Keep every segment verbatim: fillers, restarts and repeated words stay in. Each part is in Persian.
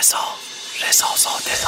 رضا رضا زاده.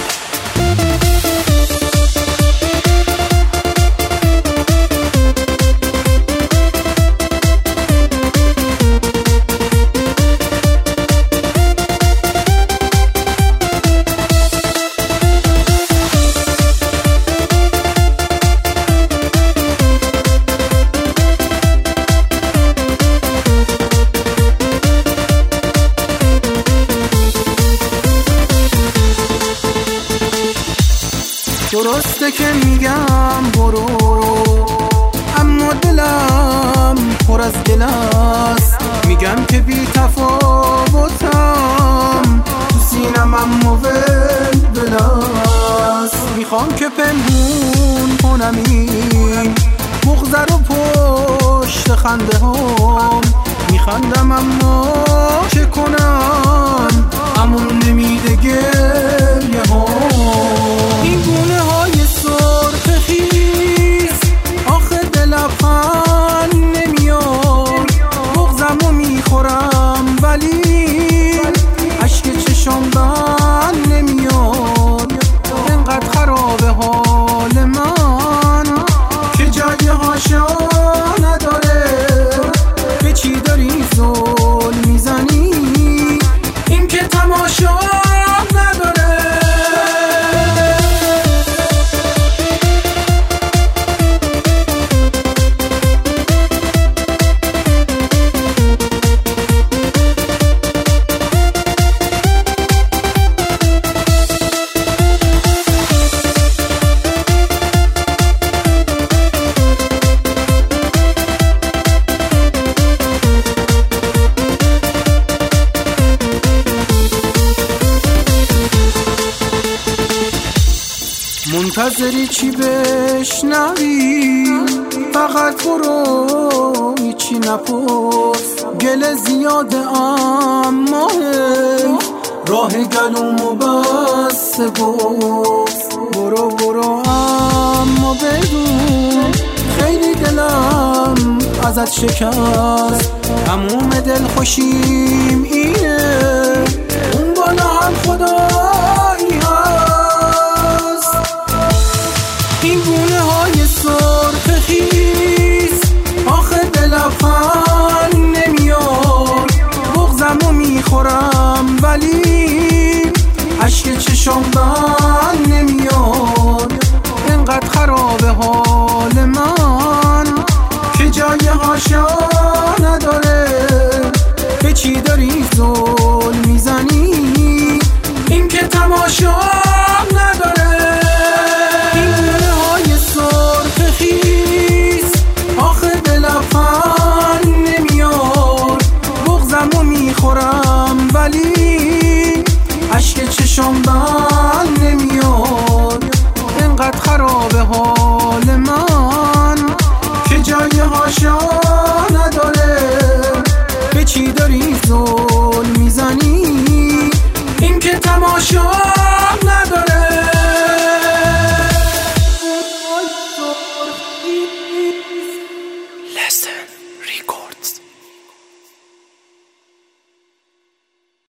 درسته که میگم برو، اما دلم پر از دل است. میگم که بی تفاوتم، تو سینم اما ول است. میخوام که پنهون کنم این بغض رو پشت خنده هم. میخندم اما چه کنم، امون نمیده گریه هم. این گونه های سرخ خیز آخه دلبخند نمیاد. بغضمو میخورم ولی اشک چشام بند نمیاد. انقدر خرابه حال من که جای هاشا نداره. به چی داری زل میزنی، این که تماشا منتظری چی بشنوی؟ فقط برو هیچی نپرس. گل زیاده اما راه گلومو بسته گفت. برو برو اما بدون خیلی دلم ازت شکست. تموم دل خوشیم اینه، اون بالا هم خدایی هست. این گونه های سرخ خیز آخه دلبخند نمیاد. بغضمو میخورم ولی اشک چشام بند نمیاد. انقدر خرابه حال من که جای هاشا نداره. به چی داری زل میزنی، این که تماشا نداره. میخورم ولی اشک چشام بند نمیاد. انقدر خرابه حال من که جای هاشا نداره. به چی داری زل میزنی، این که تماشا